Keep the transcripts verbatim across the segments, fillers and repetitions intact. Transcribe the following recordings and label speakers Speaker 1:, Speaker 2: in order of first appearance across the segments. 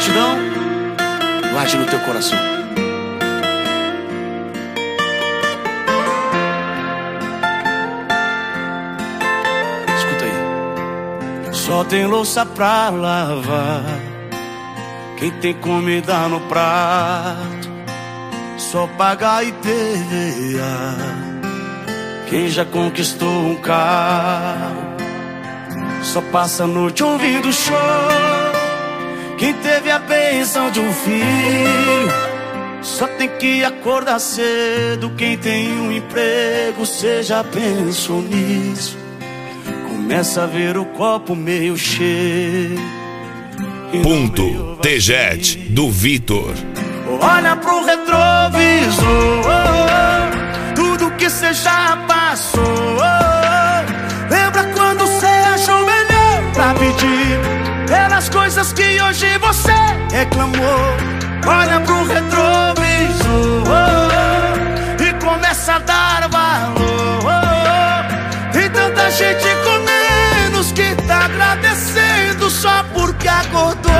Speaker 1: gratidão, guarde no teu coração. Escuta aí. Só tem louça pra lavar quem tem comida no prato. Só pagar I P V A quem já conquistou um carro. Só passa a noite ouvindo show quem teve a bênção de um filho. Só tem que acordar cedo quem tem um emprego. Cê já pensou nisso? Começa a ver o copo meio cheio.
Speaker 2: Ponto T-Jet do Vitor.
Speaker 1: Olha pro retrovisor, tudo que cê já passou. Lembra quando cê ajoelhou pra pedir pelas coisas que hoje você reclamou. Olha pro retrovisor e começa a dar valor. Tem tanta gente com menos que tá agradecendo só porque acordou.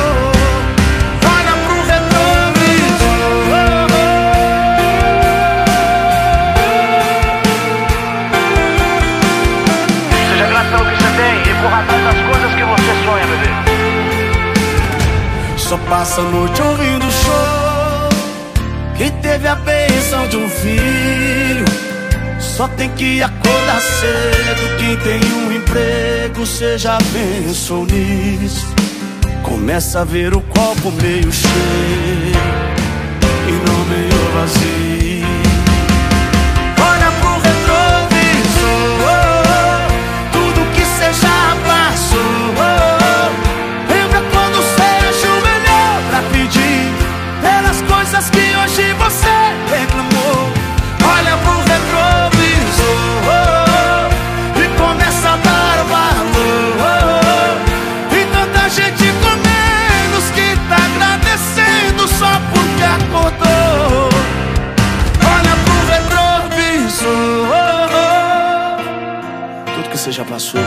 Speaker 1: Só passa a noite ouvindo show quem teve a bênção de um filho. Só tem que acordar cedo quem tem um emprego. Cê já pensou nisso? Começa a ver o copo meio cheio e não meio vazio. Olha pro retrovisor, tudo que cê já passou. Coisas que hoje você reclamou. Olha pro retrovisor e começa a dar valor. E tanta gente com menos que tá agradecendo só porque acordou. Olha pro retrovisor, tudo que você já passou.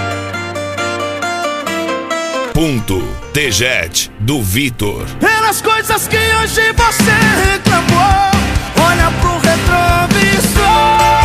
Speaker 2: Ponto T-Jet do Vitor.
Speaker 1: Pelas coisas que hoje você reclamou. Olha pro retrovisor.